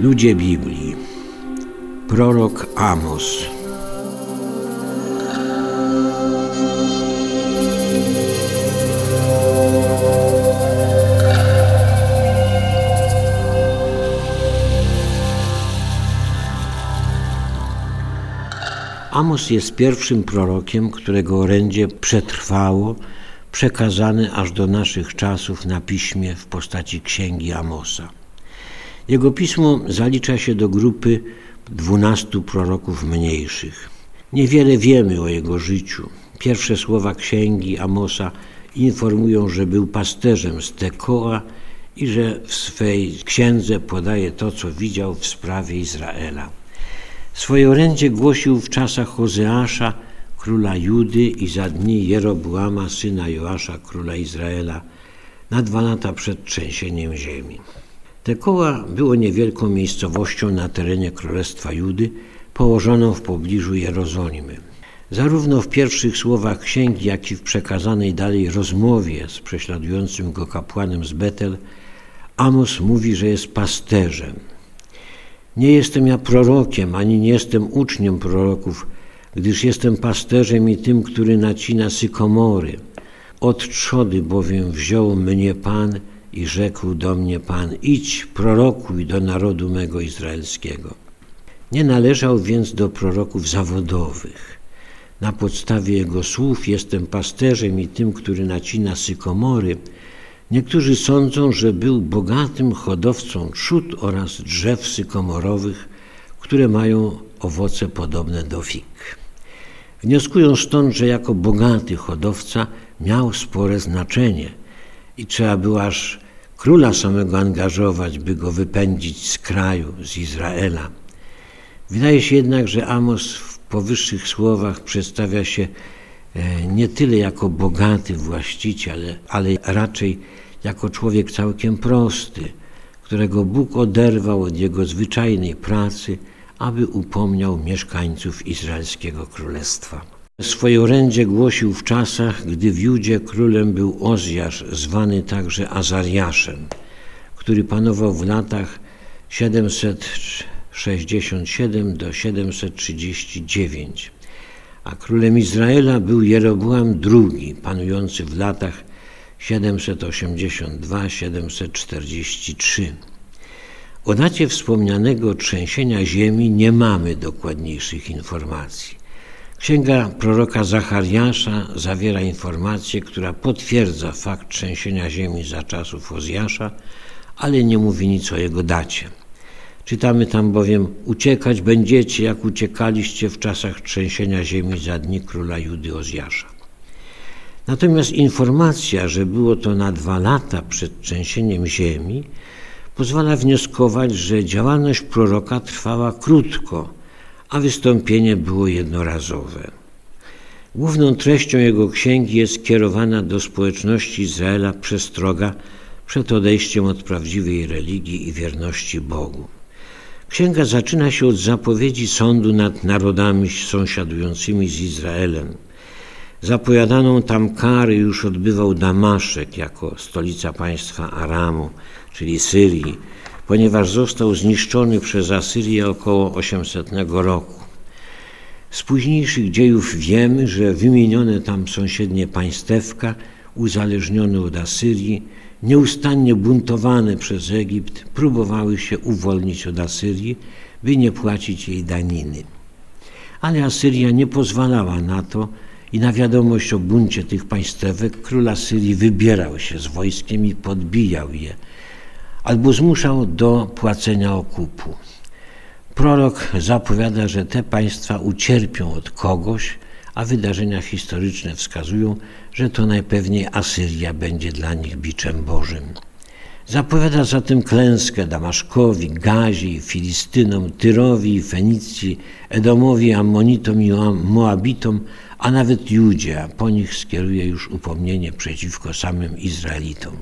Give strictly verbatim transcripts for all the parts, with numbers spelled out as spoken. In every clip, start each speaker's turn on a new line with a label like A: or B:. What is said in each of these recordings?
A: Ludzie Biblii. Prorok Amos. Amos jest pierwszym prorokiem, którego orędzie przetrwało, przekazane aż do naszych czasów na piśmie w postaci księgi Amosa. Jego pismo zalicza się do grupy dwunastu proroków mniejszych. Niewiele wiemy o jego życiu. Pierwsze słowa księgi Amosa informują, że był pasterzem z Tekoa i że w swej księdze podaje to, co widział w sprawie Izraela. Swoje orędzie głosił w czasach Hozeasza, króla Judy, i za dni Jeroboama, syna Joasza, króla Izraela, na dwa lata przed trzęsieniem ziemi. Tekoa było niewielką miejscowością na terenie Królestwa Judy, położoną w pobliżu Jerozolimy. Zarówno w pierwszych słowach księgi, jak i w przekazanej dalej rozmowie z prześladującym go kapłanem z Betel, Amos mówi, że jest pasterzem. Nie jestem ja prorokiem, ani nie jestem uczniem proroków, gdyż jestem pasterzem i tym, który nacina sykomory. Od trzody bowiem wziął mnie Pan i rzekł do mnie Pan: idź, prorokuj do narodu mego izraelskiego. Nie należał więc do proroków zawodowych. Na podstawie jego słów jestem pasterzem i tym, który nacina sykomory. Niektórzy sądzą, że był bogatym hodowcą trzód oraz drzew sykomorowych, które mają owoce podobne do fig. Wnioskują stąd, że jako bogaty hodowca miał spore znaczenie i trzeba było aż króla samego angażować, by go wypędzić z kraju, z Izraela. Wydaje się jednak, że Amos w powyższych słowach przedstawia się nie tyle jako bogaty właściciel, ale raczej jako człowiek całkiem prosty, którego Bóg oderwał od jego zwyczajnej pracy, aby upomniał mieszkańców Izraelskiego Królestwa. Swoje orędzie głosił w czasach, gdy w Judzie królem był Ozjasz, zwany także Azariaszem, który panował w latach siedemset sześćdziesiąt siedem do siedemset trzydzieści dziewięć, a królem Izraela był Jeroboam drugi, panujący w latach siedemset osiemdziesiąt dwa do siedemset czterdzieści trzy. O dacie wspomnianego trzęsienia ziemi nie mamy dokładniejszych informacji. Księga proroka Zachariasza zawiera informację, która potwierdza fakt trzęsienia ziemi za czasów Ozjasza, ale nie mówi nic o jego dacie. Czytamy tam bowiem: uciekać będziecie, jak uciekaliście w czasach trzęsienia ziemi za dni króla Judy Ozjasza. Natomiast informacja, że było to na dwa lata przed trzęsieniem ziemi, pozwala wnioskować, że działalność proroka trwała krótko, a wystąpienie było jednorazowe. Główną treścią jego księgi jest skierowana do społeczności Izraela przestroga przed odejściem od prawdziwej religii i wierności Bogu. Księga zaczyna się od zapowiedzi sądu nad narodami sąsiadującymi z Izraelem. Zapowiadaną tam karę już odbywał Damaszek jako stolica państwa Aramu, czyli Syrii, ponieważ został zniszczony przez Asyrię około osiemsetnego roku. Z późniejszych dziejów wiemy, że wymienione tam sąsiednie państewka, uzależnione od Asyrii, nieustannie buntowane przez Egipt, próbowały się uwolnić od Asyrii, by nie płacić jej daniny. Ale Asyria nie pozwalała na to i na wiadomość o buncie tych państewek król Asyrii wybierał się z wojskiem i podbijał je, albo zmuszał do płacenia okupu. Prorok zapowiada, że te państwa ucierpią od kogoś, a wydarzenia historyczne wskazują, że to najpewniej Asyria będzie dla nich biczem Bożym. Zapowiada zatem klęskę Damaszkowi, Gazie, Filistynom, Tyrowi, Fenicji, Edomowi, Ammonitom i Moabitom, a nawet Judzie, a po nich skieruje już upomnienie przeciwko samym Izraelitom.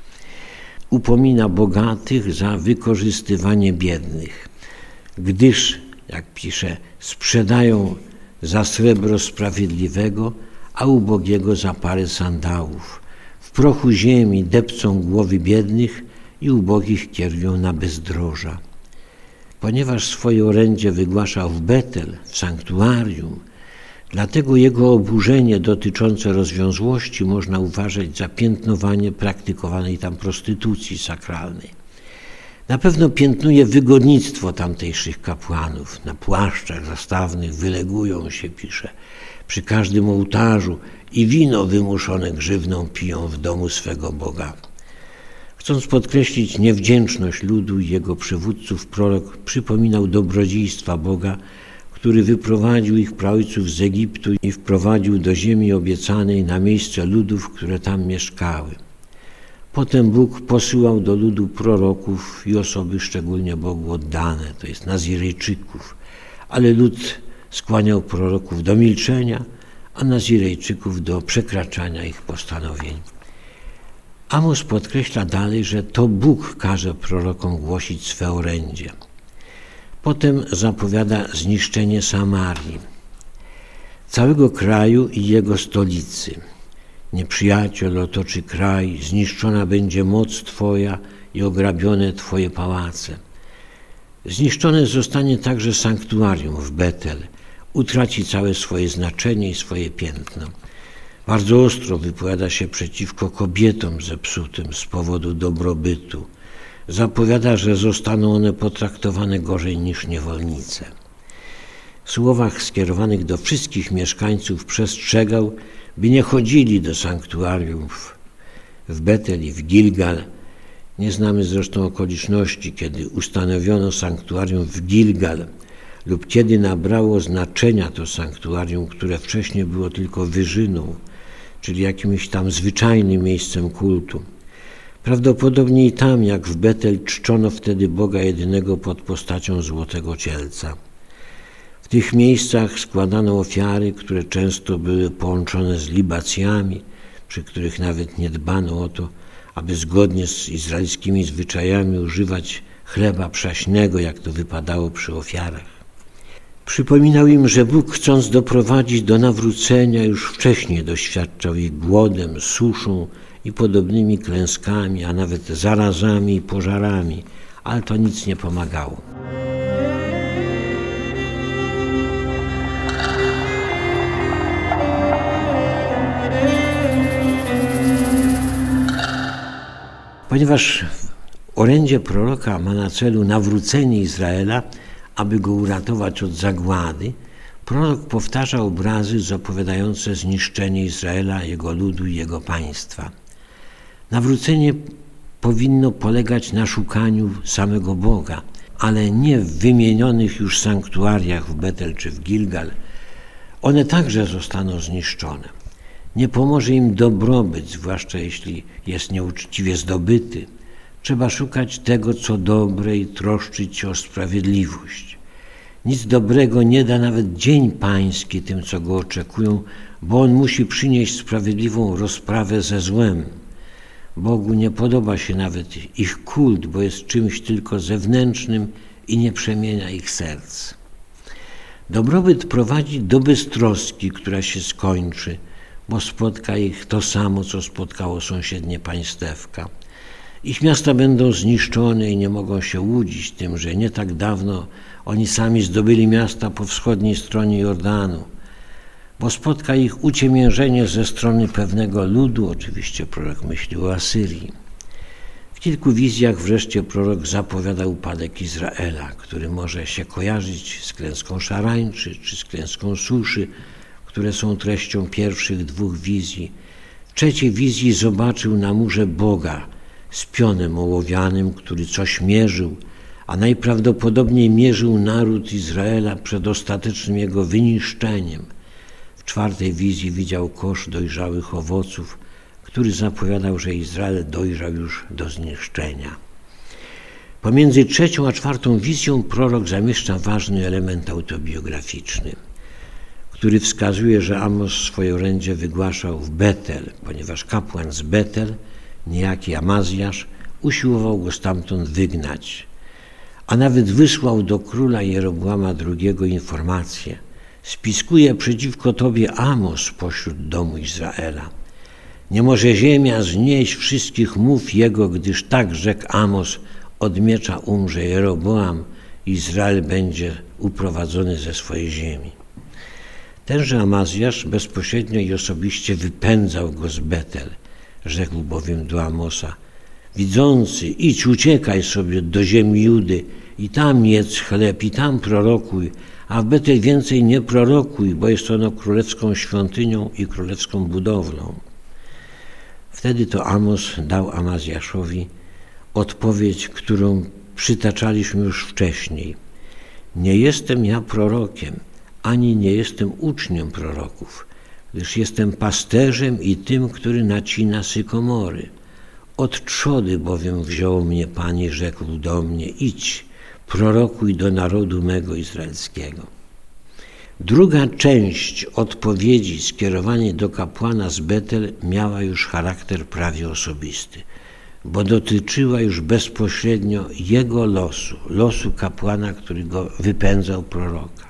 A: Upomina bogatych za wykorzystywanie biednych, gdyż, jak pisze, sprzedają za srebro sprawiedliwego, a ubogiego za parę sandałów. W prochu ziemi depcą głowy biednych i ubogich kierują na bezdroża. Ponieważ swoje orędzie wygłaszał w Betel, w sanktuarium, dlatego jego oburzenie dotyczące rozwiązłości można uważać za piętnowanie praktykowanej tam prostytucji sakralnej. Na pewno piętnuje wygodnictwo tamtejszych kapłanów. Na płaszczach zastawnych wylegują się, pisze, przy każdym ołtarzu i wino wymuszone grzywną piją w domu swego Boga. Chcąc podkreślić niewdzięczność ludu i jego przywódców, prorok przypominał dobrodziejstwa Boga, który wyprowadził ich praojców z Egiptu i wprowadził do ziemi obiecanej na miejsce ludów, które tam mieszkały. Potem Bóg posyłał do ludu proroków i osoby szczególnie Bogu oddane, to jest Nazirejczyków, ale lud skłaniał proroków do milczenia, a Nazirejczyków do przekraczania ich postanowień. Amos podkreśla dalej, że to Bóg każe prorokom głosić swe orędzie. Potem zapowiada zniszczenie Samarii, całego kraju i jego stolicy. Nieprzyjaciel otoczy kraj, zniszczona będzie moc Twoja i ograbione Twoje pałace. Zniszczone zostanie także sanktuarium w Betel, utraci całe swoje znaczenie i swoje piętno. Bardzo ostro wypowiada się przeciwko kobietom zepsutym z powodu dobrobytu. Zapowiada, że zostaną one potraktowane gorzej niż niewolnice. W słowach skierowanych do wszystkich mieszkańców przestrzegał, by nie chodzili do sanktuariów w Betel i w Gilgal. Nie znamy zresztą okoliczności, kiedy ustanowiono sanktuarium w Gilgal lub kiedy nabrało znaczenia to sanktuarium, które wcześniej było tylko wyżyną, czyli jakimś tam zwyczajnym miejscem kultu. Prawdopodobnie i tam, jak w Betel, czczono wtedy Boga jedynego pod postacią złotego cielca. W tych miejscach składano ofiary, które często były połączone z libacjami, przy których nawet nie dbano o to, aby zgodnie z izraelskimi zwyczajami używać chleba przaśnego, jak to wypadało przy ofiarach. Przypominał im, że Bóg, chcąc doprowadzić do nawrócenia, już wcześniej doświadczał ich głodem, suszą i podobnymi klęskami, a nawet zarazami i pożarami, ale to nic nie pomagało. Ponieważ orędzie proroka ma na celu nawrócenie Izraela, aby go uratować od zagłady, prorok powtarza obrazy zapowiadające zniszczenie Izraela, jego ludu i jego państwa. Nawrócenie powinno polegać na szukaniu samego Boga, ale nie w wymienionych już sanktuariach w Betel czy w Gilgal. One także zostaną zniszczone. Nie pomoże im dobrobyt, zwłaszcza jeśli jest nieuczciwie zdobyty. Trzeba szukać tego, co dobre i troszczyć się o sprawiedliwość. Nic dobrego nie da nawet dzień pański tym, co go oczekują, bo on musi przynieść sprawiedliwą rozprawę ze złem. Bogu nie podoba się nawet ich kult, bo jest czymś tylko zewnętrznym i nie przemienia ich serc. Dobrobyt prowadzi do beztroski, która się skończy, bo spotka ich to samo, co spotkało sąsiednie państewka. Ich miasta będą zniszczone i nie mogą się łudzić tym, że nie tak dawno oni sami zdobyli miasta po wschodniej stronie Jordanu, bo spotka ich uciemiężenie ze strony pewnego ludu, oczywiście prorok myśli o Asyrii. W kilku wizjach wreszcie prorok zapowiada upadek Izraela, który może się kojarzyć z klęską szarańczy czy z klęską suszy, które są treścią pierwszych dwóch wizji. W trzeciej wizji zobaczył na murze Boga z pionem ołowianym, który coś mierzył, a najprawdopodobniej mierzył naród Izraela przed ostatecznym jego wyniszczeniem. W czwartej wizji widział kosz dojrzałych owoców, który zapowiadał, że Izrael dojrzał już do zniszczenia. Pomiędzy trzecią a czwartą wizją prorok zamieszcza ważny element autobiograficzny, który wskazuje, że Amos swoje orędzie wygłaszał w Betel, ponieważ kapłan z Betel, niejaki Amazjasz, usiłował go stamtąd wygnać, a nawet wysłał do króla Jeroboama drugiego informację: spiskuje przeciwko tobie Amos pośród domu Izraela. Nie może ziemia znieść wszystkich mów jego, gdyż tak rzekł Amos: od miecza umrze Jeroboam Izrael będzie uprowadzony ze swojej ziemi. Tenże Amazjasz bezpośrednio i osobiście wypędzał go z Betel. Rzekł bowiem do Amosa: widzący, idź, uciekaj sobie do ziemi Judy i tam jedz chleb i tam prorokuj, a w Betel więcej nie prorokuj, bo jest ono królewską świątynią i królewską budowlą. Wtedy to Amos dał Amazjaszowi odpowiedź, którą przytaczaliśmy już wcześniej. Nie jestem ja prorokiem, ani nie jestem uczniem proroków, gdyż jestem pasterzem i tym, który nacina sykomory. Od trzody bowiem wziął mnie Pan i rzekł do mnie: idź, prorokuj do narodu mego izraelskiego. Druga część odpowiedzi skierowanej do kapłana z Betel miała już charakter prawie osobisty, bo dotyczyła już bezpośrednio jego losu, losu kapłana, który go wypędzał proroka.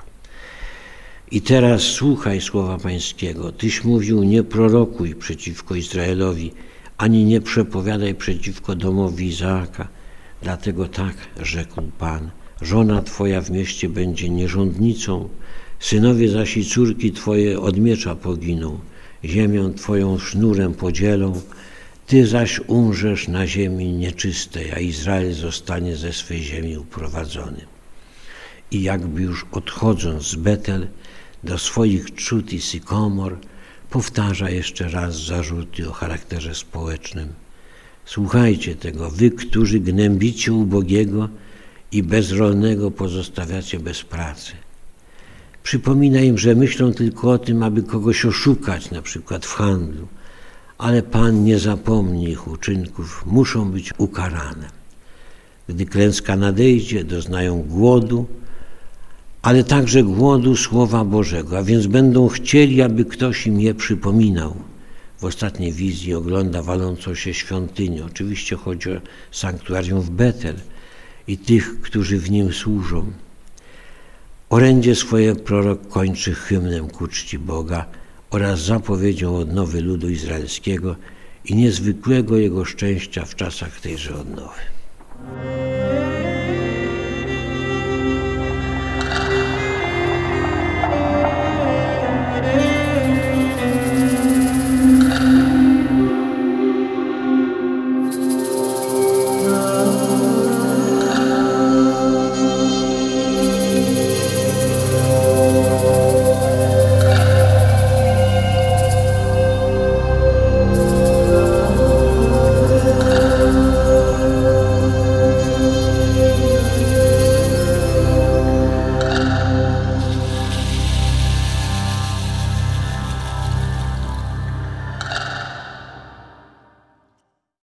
A: I teraz słuchaj słowa Pańskiego. Tyś mówił: nie prorokuj przeciwko Izraelowi, ani nie przepowiadaj przeciwko domowi Izaaka. Dlatego tak rzekł Pan: żona Twoja w mieście będzie nierządnicą, synowie zaś i córki Twoje od miecza poginą, ziemię Twoją sznurem podzielą, Ty zaś umrzesz na ziemi nieczystej, a Izrael zostanie ze swej ziemi uprowadzony. I jakby już odchodząc z Betel do swoich trzód i sykomor, powtarza jeszcze raz zarzuty o charakterze społecznym. Słuchajcie tego, wy, którzy gnębicie ubogiego i bezrolnego pozostawiacie bez pracy. Przypomina im, że myślą tylko o tym, aby kogoś oszukać, na przykład w handlu, ale Pan nie zapomni ich uczynków, muszą być ukarane. Gdy klęska nadejdzie, doznają głodu, ale także głodu Słowa Bożego, a więc będą chcieli, aby ktoś im je przypominał. W ostatniej wizji ogląda walącą się świątynię. Oczywiście chodzi o sanktuarium w Betel i tych, którzy w nim służą. Orędzie swoje prorok kończy hymnem ku czci Boga oraz zapowiedzią odnowy ludu izraelskiego i niezwykłego jego szczęścia w czasach tejże odnowy.